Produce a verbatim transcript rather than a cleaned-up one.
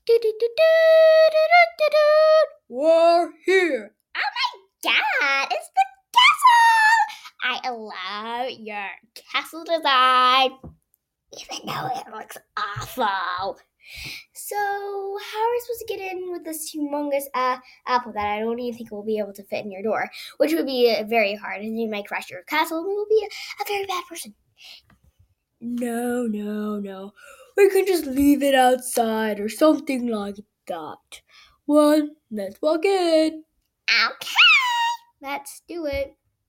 We're here. Dad, it's the castle! I love your castle design, even though it looks awful. So, how are we supposed to get in with this humongous uh, apple that I don't even think will be able to fit in your door? Which would be uh, very hard, and you might crash your castle, and we will be a, a very bad person. No, no, no. We can just leave it outside or something like that. Well, let's walk in. Okay, let's do it.